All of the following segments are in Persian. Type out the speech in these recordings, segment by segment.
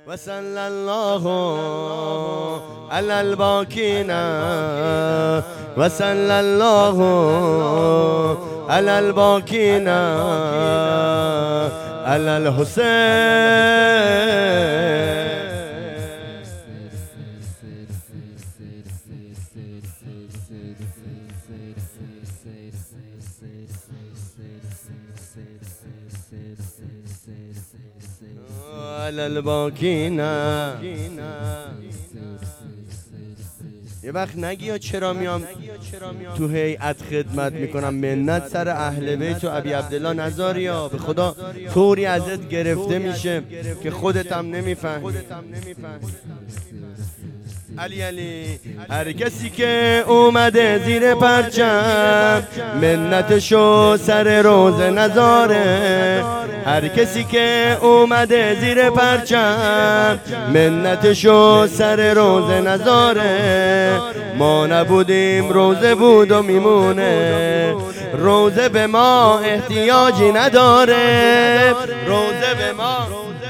وصلى الله على الباكين وصلى الله على الباكين على الحسين. على الباکین. یه وقت نگی چرا میام تو هیئت خدمت میکنم، منت سر اهل بیت و ابی عبدالله نذاریا، به خدا طوری ازت گرفته میشه که خودت هم نمیفهمی. علی هر کسی که اومده زیر پرچم منتشو سر روزه نذاره، هر کسی که اومده زیر پرچم منتشو سر روزه نذاره. ما نبودیم روزه بود و میمونه، روزه به ما احتیاجی نداره، روزه به ما.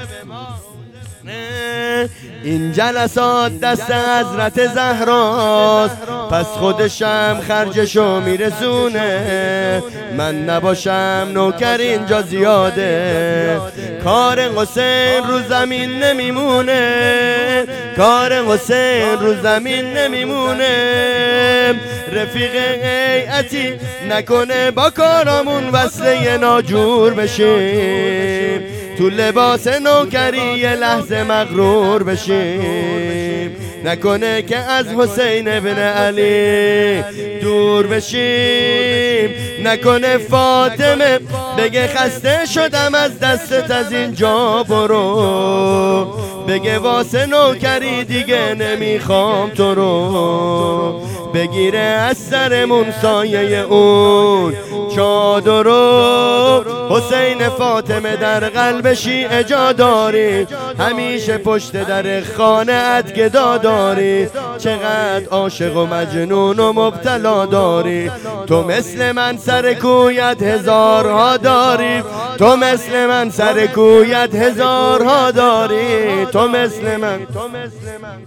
این جلسات دست حضرت زهراست، پس خودشم خرجشو میرسونه. من نباشم نوکر اینجا زیاده، کار حسین رو زمین نمیمونه، کار حسین رو زمین نمیمونه. رفیق هیئتی نکنه با کارامون وصله ناجور بشیم، تو لباس نوکری یه لحظه مغرور بشیم، نکنه که از حسین ابن علی دور بشیم، نکنه فاطمه بگه خسته شدم از دستت از اینجا برو، بگه واسه نوکری دیگه نمیخوام تو رو، بگیره از سرمون سایه اون چادرو. حسین فاطمه در قلب شیعه جا داری، همیشه پشت در خانه ات گدا داری، چقدر عاشق و مجنون و مبتلا داری. تو مثل من سر کویت هزارها داری، تو مثل من سر کویت هزارها داری، تو مثل من، تو مثل من.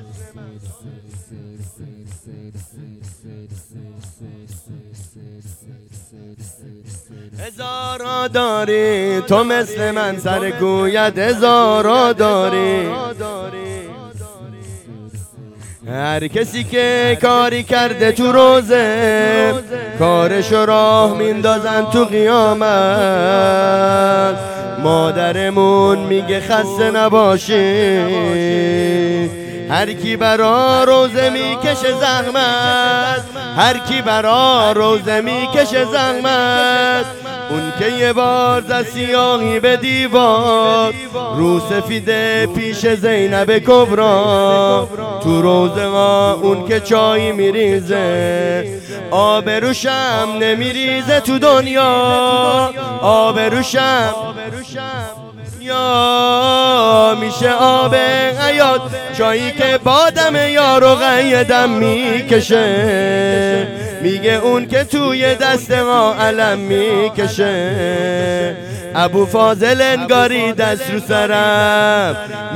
هزارها داری، تو مثل من سر کویت هزارها داری. هر کسی که کاری کرده تو روزه کارشو راه میندازن تو قیامت. مادرمون میگه خسته نباشی، هر کی برا روزه میکشه زحمت، هر کی برا روزه میکشه زحمت. اون که یه بار زد سیاهی به دیوار، رو سفیده پیش زینب کبرا، تو روزه ها اون که چای میریزه آبروشم نمیریزه تو دنیا، آبروشم یا میشه آب حیات، چایی که بادم یارو قیدم میکشه، میگه اون که توی دست ما علم میکشه. ابو فاضل انگاری دست رو سرم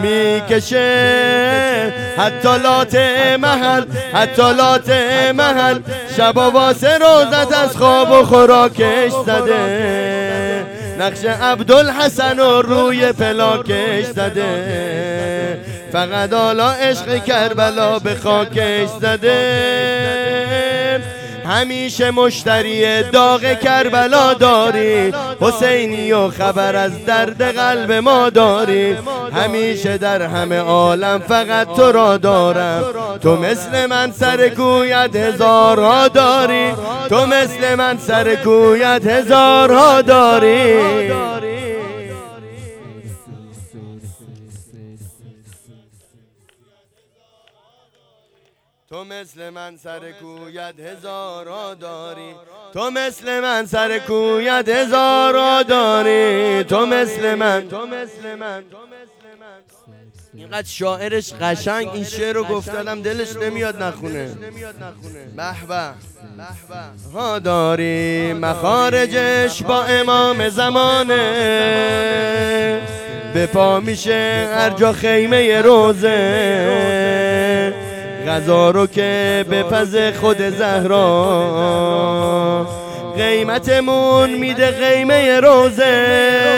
میکشه، حتی لات محل، حتی لات محل شبا واسه روزت از خواب و خوراکش زده، نقش عبدالحسن و روی پلاکش زده، فقط حالا عشق کربلا به خاکش زده. همیشه مشتری داغ کربلا داری، حسینی و خبر از درد قلب ما داری، همیشه در همه عالم فقط تو را دارم، تو مثل من سر کویت هزارها داری، تو مثل من سر کویت هزارها داری. تو مثل من سر کویت هزارها داری، تو مثل من سر کویت هزارها داری، تو مثل من، تو مثل من. اینقدر شاعرش قشنگ این شعر رو گفتادم دلش نمیاد نخونه. به به ها داری مخارجش با امام زمانه، به پا میشه هر جا خیمه روزه، غذا رو که به پز خود زهرا، قیمتمون میده قیمه روزه،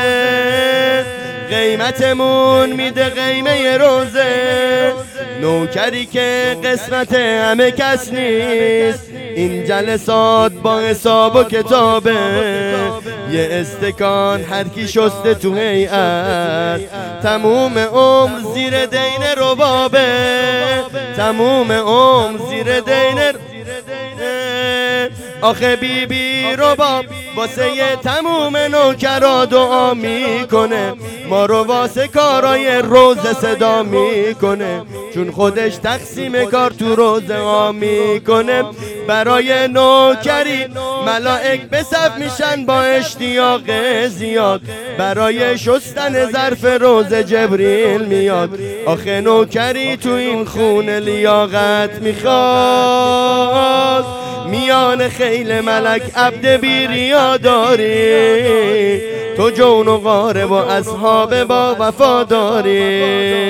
قیمتمون میده قیمه روزه. نوکری که قسمت همه کس نیست، این جلسات با حساب و کتابه. یه استکان هر کی شسته تو هیئت، تموم عمر زیر دین ربابه، تموم عمر زیر دین. آخه بی رباب واسه تموم نوکرا دعا میکنه، ما رو واسه کارای روزه صدا میکنه، چون خودش تقسیم کار تو روزه ها میکنه. برای نوکری ملائک به صف میشن با اشتیاق زیاد، برای شستن ظرف روزه جبریل میاد. آخه نوکری تو این خونه لیاقت میخواد، میان خیل ملک عبد بیریا داری، تو جون و غارب و اصحاب با وفا داری.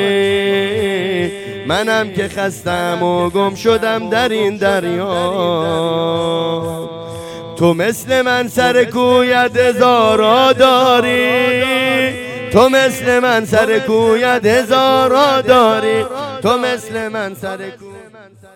منم که خستم و گم شدم در این دریا، تو مثل من سر کویت هزارا داری، تو مثل من سر کویت هزارا داری، تو مثل من سر کویت